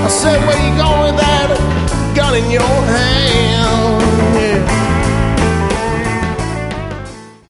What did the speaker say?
I said, where you going with that gun in your hand?